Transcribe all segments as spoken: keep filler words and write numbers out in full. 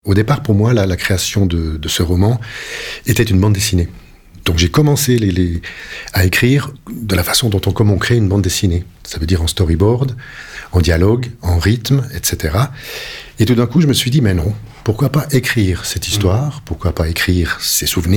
Au départ, pour moi, la, la création de, de ce roman était une bande dessinée. Donc j'ai commencé les, les, à écrire de la façon dont on, comment on crée une bande dessinée. Ça veut dire en storyboard, en dialogue, en rythme, et cetera. Et tout d'un coup, je me suis dit, mais non, pourquoi pas écrire cette histoire ? Pourquoi pas écrire ces souvenirs ?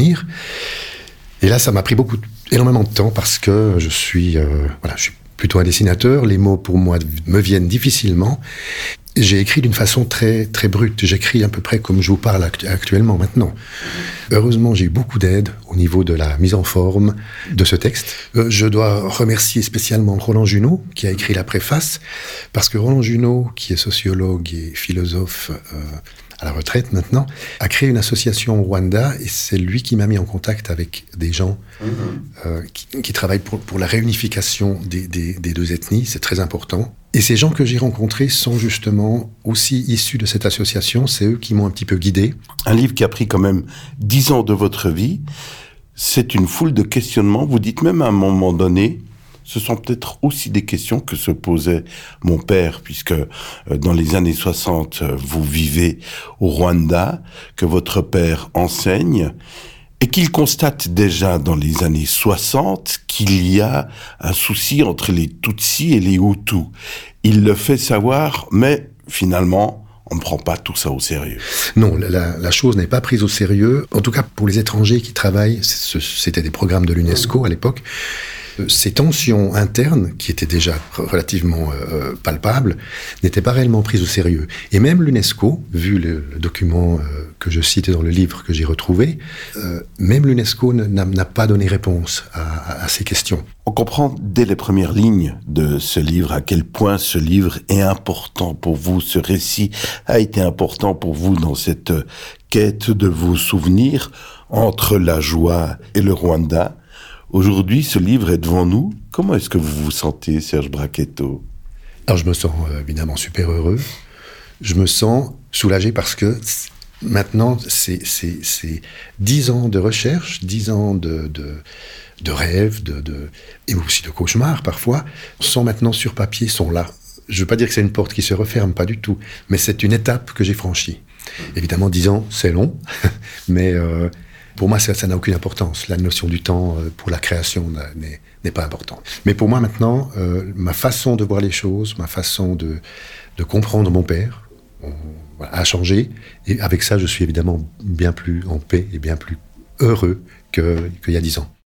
Et là, ça m'a pris beaucoup, énormément de temps parce que je suis, euh, voilà, je suis plutôt un dessinateur. Les mots, pour moi, me viennent difficilement. J'ai écrit d'une façon très, très brute. J'écris à peu près comme je vous parle actuellement, maintenant. Heureusement, j'ai eu beaucoup d'aide au niveau de la mise en forme de ce texte. Euh, je dois remercier spécialement Roland Junot, qui a écrit la préface, parce que Roland Junot, qui est sociologue et philosophe euh, à la retraite maintenant, a créé une association au Rwanda, et c'est lui qui m'a mis en contact avec des gens mmh. euh, qui, qui travaillent pour, pour la réunification des, des, des deux ethnies. C'est très important. Et ces gens que j'ai rencontrés sont justement aussi issus de cette association. C'est eux qui m'ont un petit peu guidé. Un livre qui a pris quand même dix ans de votre vie. C'est une foule de questionnements. Vous dites même à un moment donné, ce sont peut-être aussi des questions que se posait mon père, puisque dans les années soixante, vous vivez au Rwanda, que votre père enseigne, et qu'il constate déjà dans les années soixante qu'il y a un souci entre les Tutsis et les Hutus. Il le fait savoir, mais finalement, on ne prend pas tout ça au sérieux. Non, la, la chose n'est pas prise au sérieux. En tout cas, pour les étrangers qui travaillent, c'était des programmes de l'UNESCO à l'époque. Ces tensions internes, qui étaient déjà relativement euh, palpables, n'étaient pas réellement prises au sérieux. Et même l'UNESCO, vu le, le document euh, que je cite dans le livre que j'ai retrouvé, euh, même l'UNESCO n'a, n'a pas donné réponse à, à, à ces questions. On comprend dès les premières lignes de ce livre à quel point ce livre est important pour vous, ce récit a été important pour vous dans cette quête de vos souvenirs entre la joie et le Rwanda. Aujourd'hui, ce livre est devant nous. Comment est-ce que vous vous sentez, Serge Bracchetto ? Alors, je me sens euh, évidemment super heureux. Je me sens soulagé parce que maintenant, c'est, c'est, c'est dix ans de recherche, dix ans de, de, de rêves, de, de, et aussi de cauchemars parfois, sont maintenant sur papier, sont là. Je ne veux pas dire que c'est une porte qui se referme, pas du tout, mais c'est une étape que j'ai franchie. Évidemment, dix ans, c'est long, mais... Euh, Pour moi, ça, ça n'a aucune importance. La notion du temps euh, pour la création n'est, n'est pas importante. Mais pour moi, maintenant, euh, ma façon de voir les choses, ma façon de, de comprendre mon père on, voilà, a changé. Et avec ça, je suis évidemment bien plus en paix et bien plus heureux que, qu'il y a dix ans.